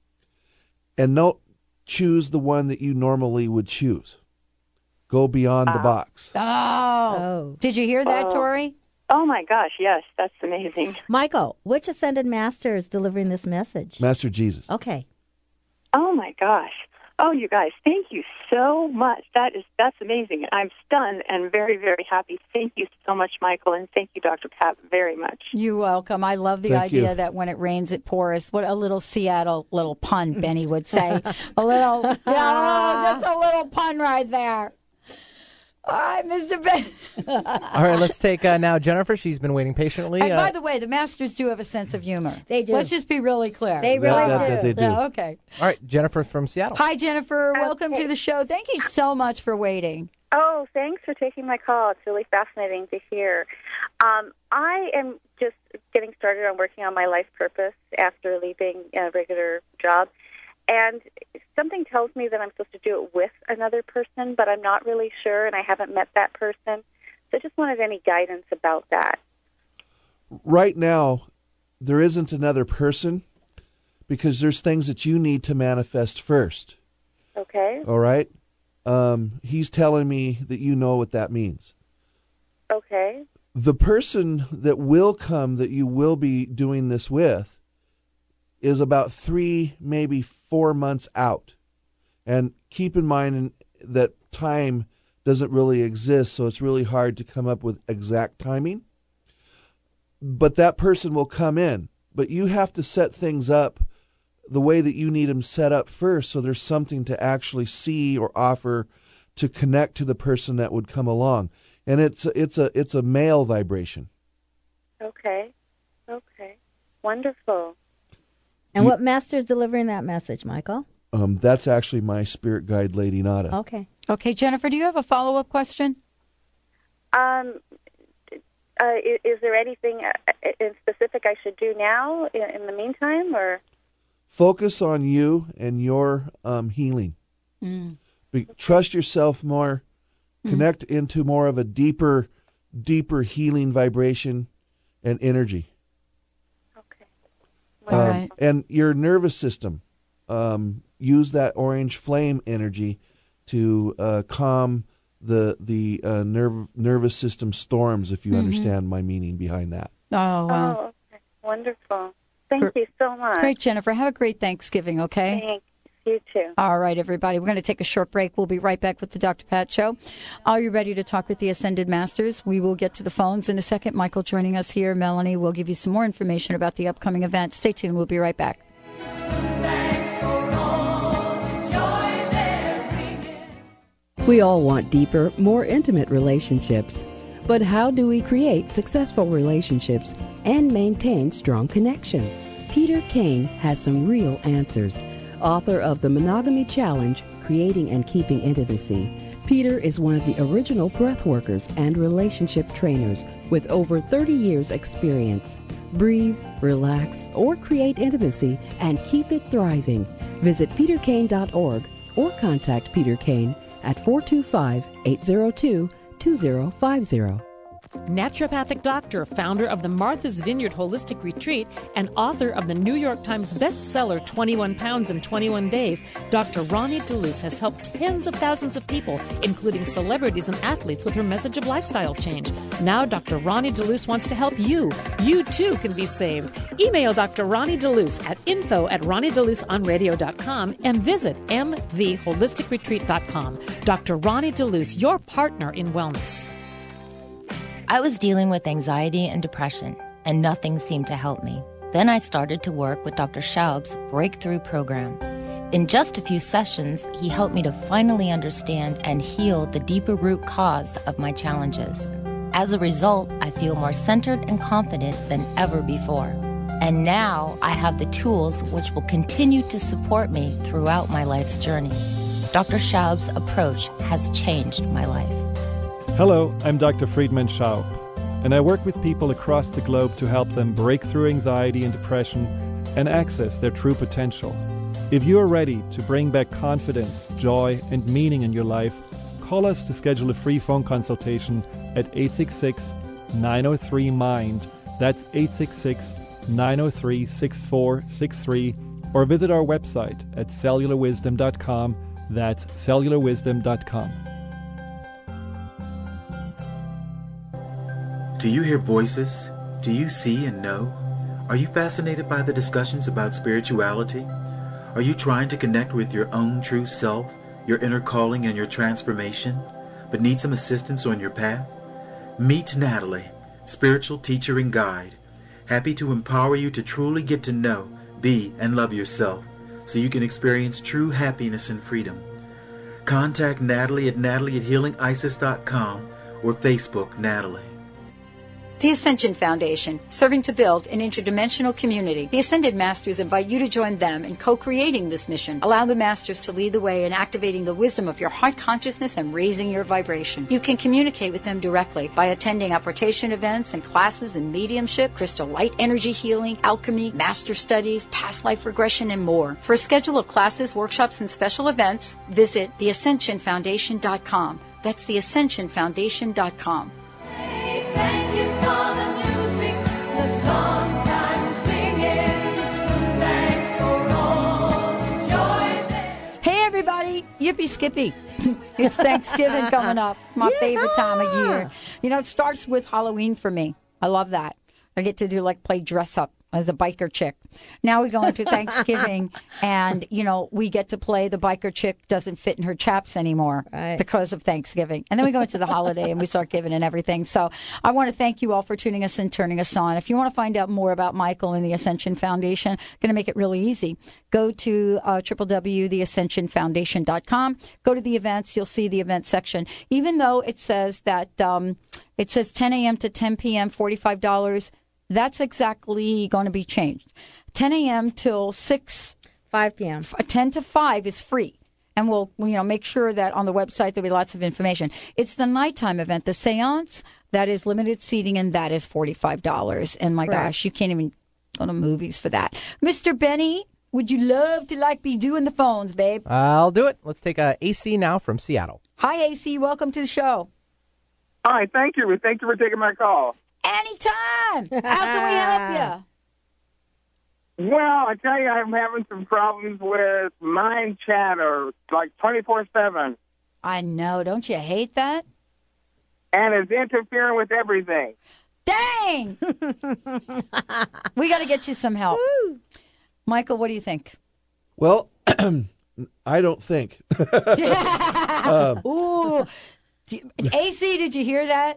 and don't choose the one that you normally would choose. Go beyond uh, the box. Oh. oh. Did you hear that, oh. Tori? Oh, my gosh, yes, that's amazing. Michael, which Ascended Master is delivering this message? Master Jesus. Okay. Oh, my gosh. Oh, you guys, thank you so much. That is, that's amazing. I'm stunned and very, very happy. Thank you so much, Michael, and thank you, Doctor Pat, very much. You're welcome. I love the Thank idea you. that when it rains, it pours. What a little Seattle little pun, Benny would say. a little, yeah, just a little pun right there. All right, Mister Ben. All right, let's take uh, now Jennifer. She's been waiting patiently. And uh, by the way, the Masters do have a sense of humor. They do. Let's just be really clear. They really That- do. that they do. Yeah, okay. all right, Jennifer from Seattle. Hi, Jennifer. Welcome to the show. Thank you so much for waiting. Oh, thanks for taking my call. It's really fascinating to hear. Um, I am just getting started on working on my life purpose after leaving a regular job. And something tells me that I'm supposed to do it with another person, but I'm not really sure, and I haven't met that person. So I just wanted any guidance about that. Right now, there isn't another person because there's things that you need to manifest first. Okay? All right? Um, he's telling me that you know what that means. Okay. The person that will come that you will be doing this with is about three, maybe four months out. And keep in mind that time doesn't really exist, so it's really hard to come up with exact timing. But that person will come in. But you have to set things up the way that you need them set up first, so there's something to actually see or offer to connect to the person that would come along. And it's it's a it's a male vibration. Okay. Okay. Wonderful. And what master is delivering that message, Michael? Um, that's actually my spirit guide, Lady Nada. Okay. Okay, Jennifer, do you have a follow-up question? Um, uh, is, is there anything uh, in specific I should do now in, in the meantime, or? Focus on you and your um, healing. Mm. Be, trust yourself more. Mm. Connect into more of a deeper, deeper healing vibration and energy. All Um, right. And your nervous system, um, use that orange flame energy to uh, calm the the uh, nerve nervous system storms. If you Mhm. understand my meaning behind that. Oh, wow. Oh, okay. Wonderful. Thank you so much. Great, Jennifer. Have a great Thanksgiving, okay? Thanks. You too. All right, everybody. We're going to take a short break. We'll be right back with the Doctor Pat Show. Are you ready to talk with the Ascended Masters? We will get to the phones in a second. Michael joining us here. Melanie will give you some more information about the upcoming event. Stay tuned. We'll be right back. We all want deeper, more intimate relationships. But how do we create successful relationships and maintain strong connections? Peter Kane has some real answers. Author of The Monogamy Challenge, Creating and Keeping Intimacy, Peter is one of the original breathworkers and relationship trainers with over thirty years experience. Breathe, relax, or create intimacy and keep it thriving. Visit peter kane dot org or contact Peter Kane at four two five, eight zero two, two zero five zero. Naturopathic doctor, founder of the Martha's Vineyard Holistic Retreat, and author of the New York Times bestseller twenty-one pounds in twenty-one days, Doctor Ronnie DeLuce has helped tens of thousands of people, including celebrities and athletes, with her message of lifestyle change. Now Doctor Ronnie DeLuce wants to help you. You too can be saved. Email Doctor Ronnie DeLuce at info at ronnie deluce on radio dot com and visit m v holistic retreat dot com. Doctor Ronnie DeLuce, your partner in wellness. I was dealing with anxiety and depression, and nothing seemed to help me. Then I started to work with Doctor Schaub's Breakthrough Program. In just a few sessions, he helped me to finally understand and heal the deeper root cause of my challenges. As a result, I feel more centered and confident than ever before. And now I have the tools which will continue to support me throughout my life's journey. Doctor Schaub's approach has changed my life. Hello, I'm Doctor Friedman Schaub, and I work with people across the globe to help them break through anxiety and depression and access their true potential. If you are ready to bring back confidence, joy, and meaning in your life, call us to schedule a free phone consultation at eight six six, nine oh three, MIND. That's eight six six, nine oh three, six four six three, or visit our website at cellular wisdom dot com. That's cellular wisdom dot com. Do you hear voices? Do you see and know? Are you fascinated by the discussions about spirituality? Are you trying to connect with your own true self, your inner calling and your transformation, but need some assistance on your path? Meet Natalie, spiritual teacher and guide, happy to empower you to truly get to know, be, and love yourself so you can experience true happiness and freedom. Contact Natalie at natalie at healing isis dot com or Facebook Natalie. The Ascension Foundation, serving to build an interdimensional community. The Ascended Masters invite you to join them in co-creating this mission. Allow the Masters to lead the way in activating the wisdom of your heart consciousness and raising your vibration. You can communicate with them directly by attending apportation events and classes in mediumship, crystal light energy healing, alchemy, master studies, past life regression, and more. For a schedule of classes, workshops, and special events, visit the ascension foundation dot com. That's the ascension foundation dot com. Thank you for the music, the songs I'm singing. Thanks for all the joy there. Hey everybody, yippee skippy. It's Thanksgiving coming up, my Yeah. favorite time of year. You know, it starts with Halloween for me. I love that. I get to do like play dress up as a biker chick. Now we go into Thanksgiving and, you know, we get to play the biker chick doesn't fit in her chaps anymore Right. because of Thanksgiving. And then we go into the holiday and we start giving and everything. So I want to thank you all for tuning us and turning us on. If you want to find out more about Michael and the Ascension Foundation, going to make it really easy. Go to uh, w w w dot the ascension foundation dot com. Go to the events. You'll see the event section. Even though it says that um, it says ten a.m. to ten p.m., forty-five dollars, that's exactly going to be changed. ten a.m. till six, five p.m. ten to five is free. And we'll, you know, make sure that on the website there'll be lots of information. It's the nighttime event, the seance, that is limited seating, and that is forty-five dollars. And my Correct. gosh, you can't even go to movies for that. Mister Benny, would you love to like be doing the phones, babe? I'll do it. Let's take uh, A C now from Seattle. Hi, A C. Welcome to the show. Hi, thank you. Thank you for taking my call. Anytime. How can we help you? Well, I tell you, I'm having some problems with mind chatter, like twenty-four seven. I know. Don't you hate that? And it's interfering with everything. Dang! We got to get you some help. Michael, what do you think? Well, I don't think. um, Ooh. A C, did you hear that?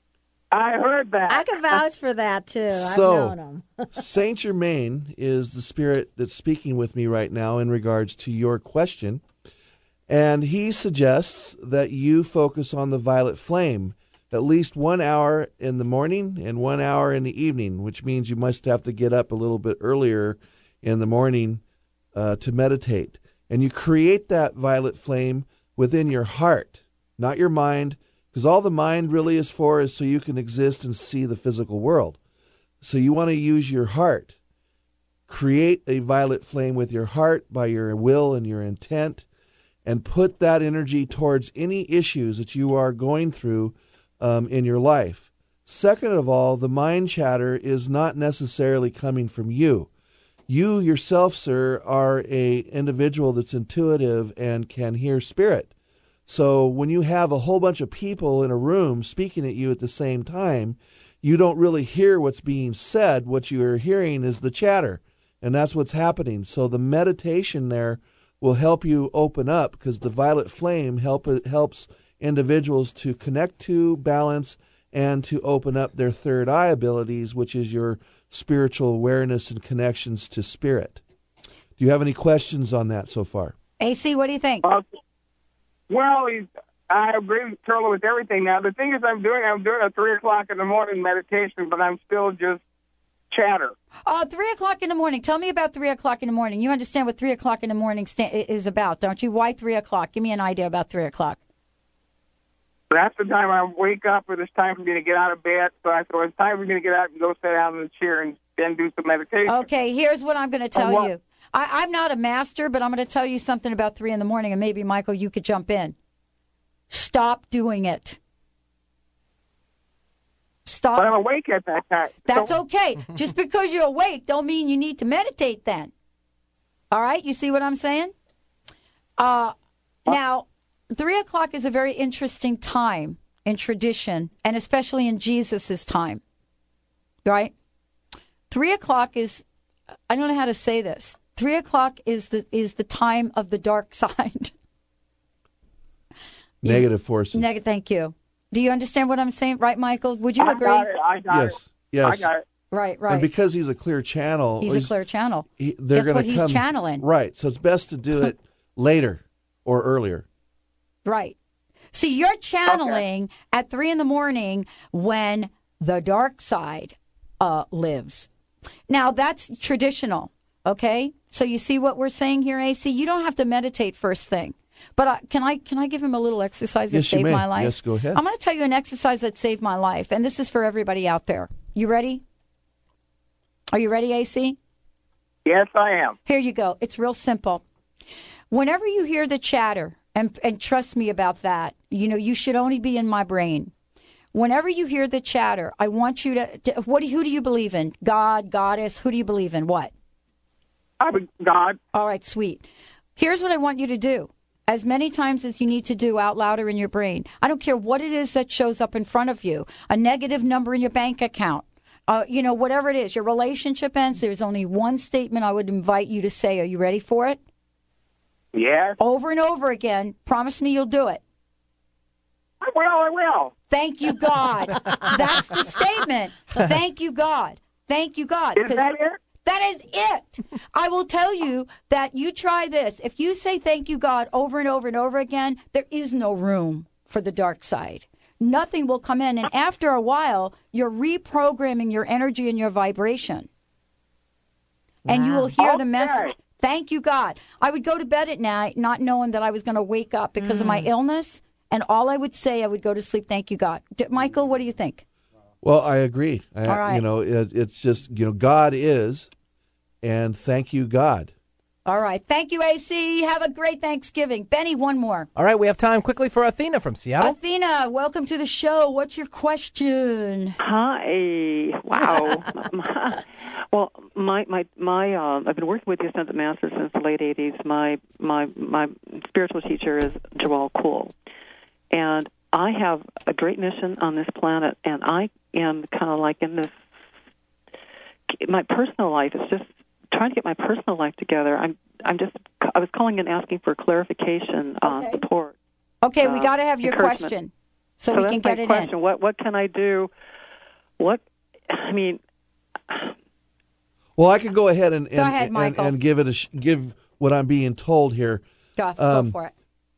I heard that. I can vouch for that, too. So, I've known him. Saint Germain is the spirit that's speaking with me right now in regards to your question. And he suggests that you focus on the violet flame at least one hour in the morning and one hour in the evening, which means you must have to get up a little bit earlier in the morning uh, to meditate. And you create that violet flame within your heart, not your mind, because all the mind really is for is so you can exist and see the physical world. So you want to use your heart. Create a violet flame with your heart by your will and your intent, and put that energy towards any issues that you are going through um, in your life. Second of all, the mind chatter is not necessarily coming from you. You yourself, sir, are a individual that's intuitive and can hear spirit. So when you have a whole bunch of people in a room speaking at you at the same time, you don't really hear what's being said. What you are hearing is the chatter, and that's what's happening. So the meditation there will help you open up, because the violet flame help it helps individuals to connect to, balance, and to open up their third eye abilities, which is your spiritual awareness and connections to spirit. Do you have any questions on that so far? A C, what do you think? Uh, well, he's, I agree totally with everything. Now, the thing is, I'm doing I'm doing a three o'clock in the morning meditation, but I'm still just chatter. Oh, three o'clock in the morning. Tell me about three o'clock in the morning. You understand what three o'clock in the morning sta- is about, don't you? Why three o'clock? Give me an idea about three o'clock. That's the time I wake up, or it's time for me to get out of bed. So I thought it's time for me to get out and go sit down in the chair and then do some meditation. Okay, here's what I'm going to tell what? you. I, I'm not a master, but I'm going to tell you something about three in the morning, and maybe, Michael, you could jump in. Stop doing it. Stop. But I'm awake at that time. That's So- okay. Just because you're awake don't mean you need to meditate then. All right? You see what I'm saying? Uh, now, three o'clock is a very interesting time in tradition, and especially in Jesus' time. Right? Three o'clock is, I don't know how to say this. Three o'clock is the is the time of the dark side. Negative forces. Neg- thank you. Do you understand what I'm saying? Right, Michael? Would you I agree? got it. I got Yes. it. Yes. I got it. Right, right. And because he's a clear channel, he's a clear channel. he- they're Guess going what to he's come channeling? right. So it's best to do it later or earlier. Right. See, you're channeling at three in the morning when the dark side uh, lives. Now, that's traditional, okay? So you see what we're saying here, A C? You don't have to meditate first thing. But uh, can I can I give him a little exercise that Yes, you saved may. my life? Yes, go ahead. I'm going to tell you an exercise that saved my life, and this is for everybody out there. You ready? Are you ready, A C? Yes, I am. Here you go. It's real simple. Whenever you hear the chatter, and, and trust me about that, you know, you should only be in my brain. Whenever you hear the chatter, I want you to, to what do, who do you believe in? God, goddess, who do you believe in? What? I would, God. All right, sweet. Here's what I want you to do. As many times as you need to do out louder in your brain. I don't care what it is that shows up in front of you. A negative number in your bank account. Uh, you know, whatever it is. Your relationship ends. There's only one statement I would invite you to say. Are you ready for it? Yes. Over and over again. Promise me you'll do it. I will, I will. Thank you, God. That's the statement. Thank you, God. Thank you, God. Is that it? That is it. I will tell you that you try this. If you say thank you, God, over and over and over again, there is no room for the dark side. Nothing will come in. And after a while, you're reprogramming your energy and your vibration. And you will hear the message. Thank you, God. I would go to bed at night not knowing that I was going to wake up because of my illness. And all I would say, I would go to sleep, thank you, God. D- Michael, what do you think? Well, I agree. I, All right. You know, it, it's just, you know, God is, and thank you, God. All right. Thank you, A C. Have a great Thanksgiving. Benny, one more. All right, we have time quickly for Athena from Seattle. Athena, welcome to the show. What's your question? Hi. Wow. Well, my my my uh, I've been working with the Ascended Master since the late eighties. My my my spiritual teacher is Joel Kuhl, and I have a great mission on this planet, and I am kind of like in this. My personal life is just trying to get my personal life together. I'm I'm just I was calling and asking for clarification, uh, Okay. support. Okay, we uh, got to have your encouragement. question so, So we that's can get my it question. in. What what can I do? What I mean. Well, I can go ahead and Go and, ahead, and, Michael. and give it a sh- give what I'm being told here. Go, Um, go for it.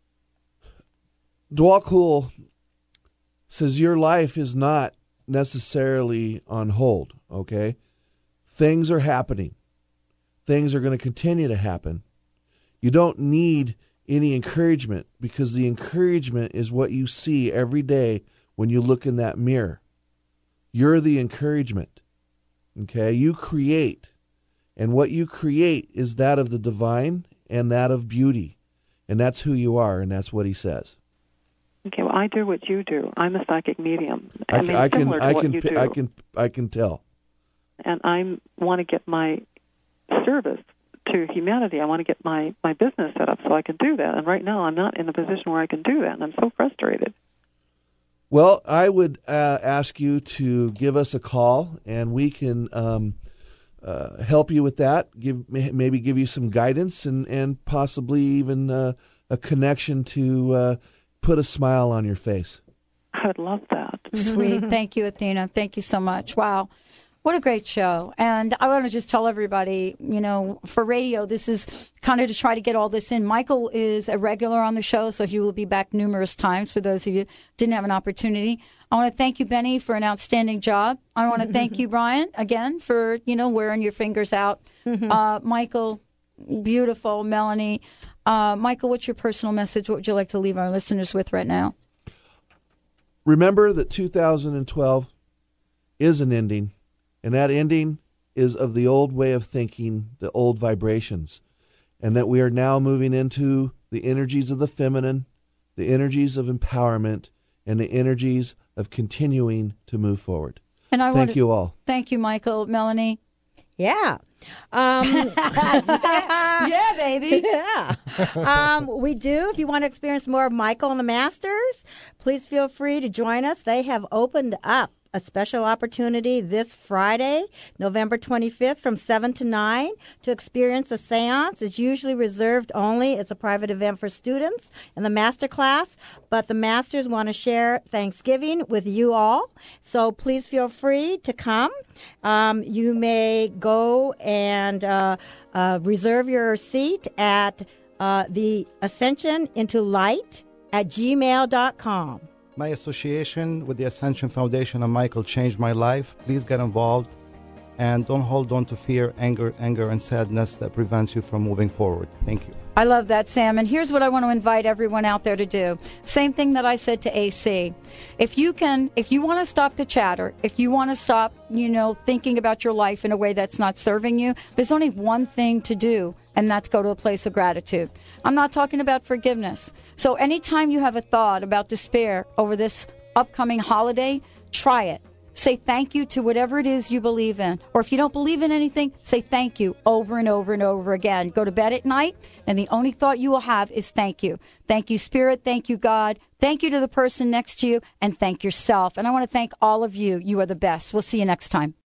Dwalkul says your life is not necessarily on hold, okay? Things are happening. Things are going to continue to happen. You don't need any encouragement because the encouragement is what you see every day when you look in that mirror. You're the encouragement, okay? You create, and what you create is that of the divine and that of beauty, and that's who you are, and that's what he says. Okay, well, I do what you do. I'm a psychic medium. I, I can, mean, I can, similar to I what can, you pi- do. I can, I can tell. And I want to get my service to humanity. I want to get my, my business set up so I can do that. And right now, I'm not in a position where I can do that, and I'm so frustrated. Well, I would uh, ask you to give us a call, and we can um, uh, help you with that. Give maybe give you some guidance, and and possibly even uh, a connection to uh, put a smile on your face. I would love that. Sweet. Thank you, Athena. Thank you so much. Wow. What a great show. And I want to just tell everybody, you know, for radio, this is kind of to try to get all this in. Michael is a regular on the show, so he will be back numerous times for those of you who didn't have an opportunity. I want to thank you, Benny, for an outstanding job. I want to thank you, Brian, again, for, you know, wearing your fingers out. Uh, Michael, beautiful. Melanie. Uh, Michael, what's your personal message? What would you like to leave our listeners with right now? Remember that two thousand twelve is an ending, and that ending is of the old way of thinking, the old vibrations, and that we are now moving into the energies of the feminine, the energies of empowerment, and the energies of continuing to move forward. And I Thank want to, you all. Thank you, Michael. Melanie? Yeah. Um, yeah, baby. Yeah. Um, we do. If you want to experience more of Michael and the Masters, please feel free to join us. They have opened up a special opportunity this Friday, November twenty-fifth from seven to nine to experience a seance. It's usually reserved only. It's a private event for students in the master class, but the masters want to share Thanksgiving with you all. So please feel free to come. Um, you may go and uh, uh, reserve your seat at uh, the Ascension into Light at gmail dot com. My association with the Ascension Foundation and Michael changed my life. Please get involved and don't hold on to fear, anger, anger, and sadness that prevents you from moving forward. Thank you. I love that, Sam. And here's what I want to invite everyone out there to do. Same thing that I said to A C. If you can, if you want to stop the chatter, if you want to stop, you know, thinking about your life in a way that's not serving you, there's only one thing to do, and that's go to a place of gratitude. I'm not talking about forgiveness. So anytime you have a thought about despair over this upcoming holiday, try it. Say thank you to whatever it is you believe in. Or if you don't believe in anything, say thank you over and over and over again. Go to bed at night, and the only thought you will have is thank you. Thank you, Spirit. Thank you, God. Thank you to the person next to you, and thank yourself. And I want to thank all of you. You are the best. We'll see you next time.